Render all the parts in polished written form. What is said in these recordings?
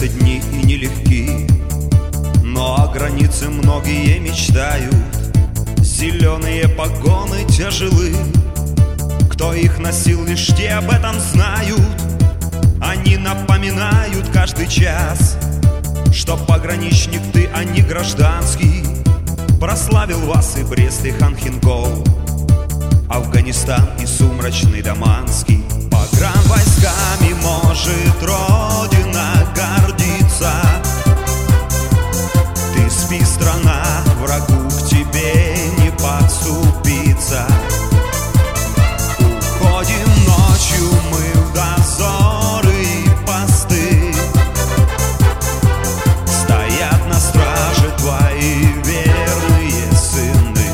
Встречаются дни и нелегки, но о границе многие мечтают. Зеленые погоны тяжелы, кто их носил, лишь те об этом знают. Они напоминают каждый час, что пограничник ты, а не гражданский. Прославил вас и Брест, и Ханхингол, Афганистан и сумрачный Даманский. Погранвойсками может Родина гордиться. Ты спи, страна, врагу к тебе не подступиться. Уходим ночью мы в дозоры и посты. Стоят на страже твои верные сыны.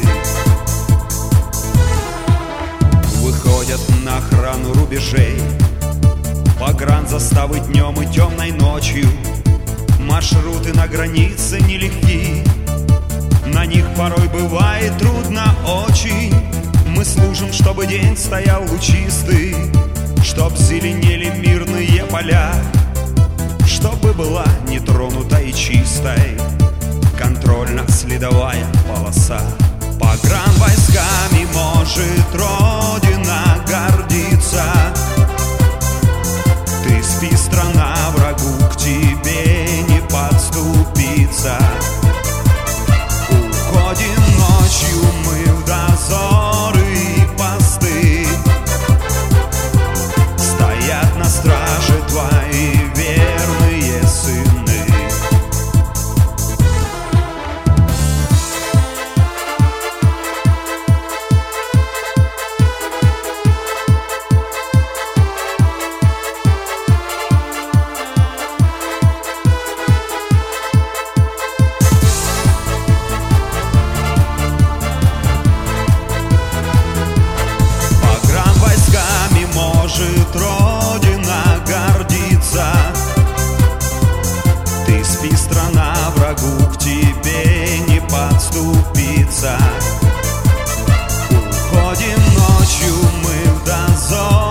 Выходят на охрану рубежей погранзаставы днем и темной ночью. Маршруты на границе нелегки, на них порой бывает трудно очень. Мы служим, чтобы день стоял лучистый, чтоб зеленели мирные поля, чтобы была нетронута и чистой контрольно-следовая полоса. Погранвойсками может Родина гордиться. Ты спи, страна, врагу к тебе не подступиться. Уходим ночью мы в дозоры и посты. Стоят на страже твои верные сыны. Родина гордится. Ты спи, страна, врагу к тебе не подступиться. Уходим ночью мы в дозор.